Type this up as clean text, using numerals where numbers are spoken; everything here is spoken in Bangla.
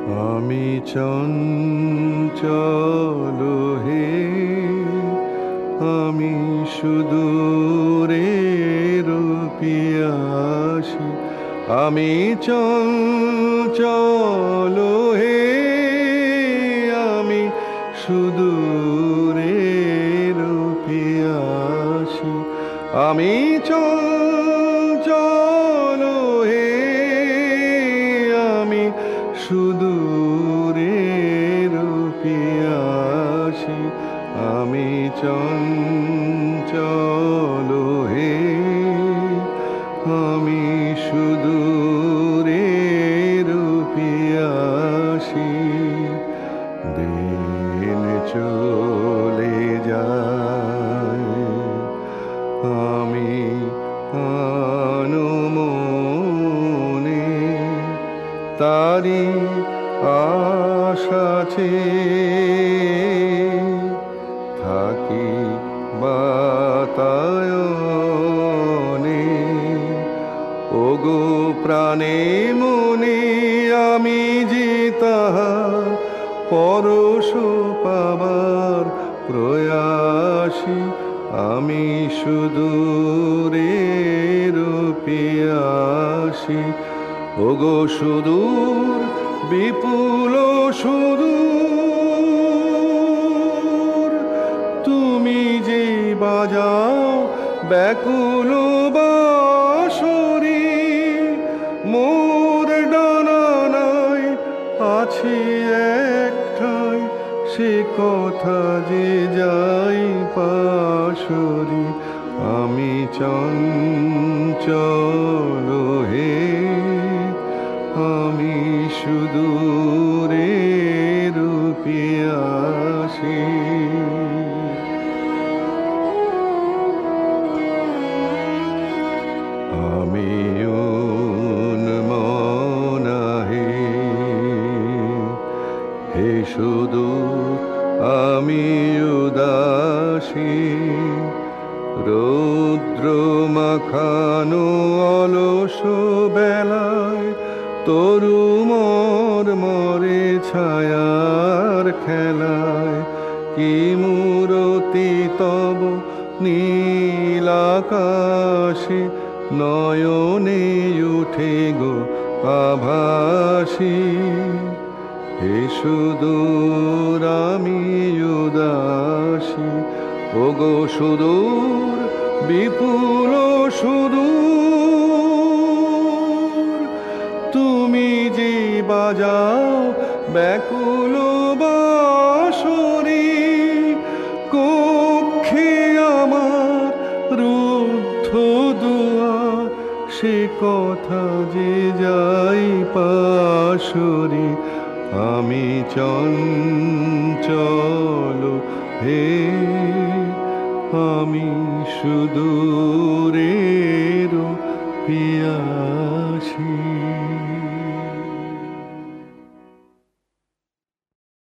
আমি চঞ্চল হে, আমি সুদূরের পিয়াসী। আমি চঞ্চল হে, আমি সুদূরের পিয়াসী। আমি চঞ্চল হে, আমি সুদূরের পিয়াসী। আমি চঞ্চল হে, আমি সুদূরের পিয়াসী। দিন চলে যায়, আমি আনমনে তারি আশাছে থাকি বাতায়নে। ওগো প্রাণে মনে আমি যে তাহার পরশ পাবার প্রয়াসী। আমি সুদূরের পিয়াসী। ওগো সুদূর বিপুল সুদূর, তুমি যে বাজাও ব্যাকুল বাঁশরি। মোর ডানা নাই আছে একটাই, সে কথা যে যাই পাশরি। আমি চঞ্চল হে, আমি সুদূরের পিয়াসী। আমি উন্মনা হে, হে সুদূর আমি উদাসী। রৌদ্র মাখানো অলস বেলায় তরু মরে ছায়ার খেলায়। কি মূরতি তব নীল আকাশে, নয়নে উঠে গো আভাসী। হে সুদূর আমি উদাসী। ওগো সুদূর বিপুল সুদূর, তুমি যে বাজাও ব্যাকুল বাঁশরি। কক্ষে আমার রুদ্ধ দুয়ার, সে কথা যে যাই পাশরি। আমি চঞ্চল হে, আমি সুদূরের পিয়া।